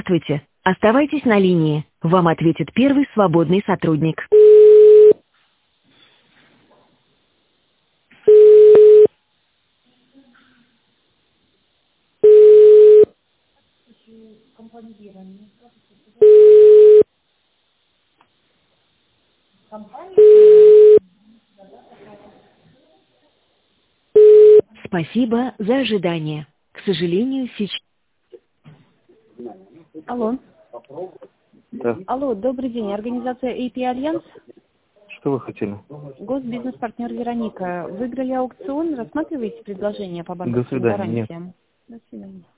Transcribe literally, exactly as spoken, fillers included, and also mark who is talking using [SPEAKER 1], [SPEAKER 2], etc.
[SPEAKER 1] Здравствуйте. Оставайтесь на линии. Вам ответит первый свободный сотрудник. Спасибо за ожидание. К сожалению, сейчас... Алло.
[SPEAKER 2] Да.
[SPEAKER 1] Алло, добрый день. Организация эй пи Альянс.
[SPEAKER 2] Что вы хотели?
[SPEAKER 1] Госбизнес-партнер Вероника. Выиграли аукцион. Рассматриваете предложение по
[SPEAKER 2] До
[SPEAKER 1] банковским
[SPEAKER 2] свидания. Нет.
[SPEAKER 1] гарантиям? До свидания.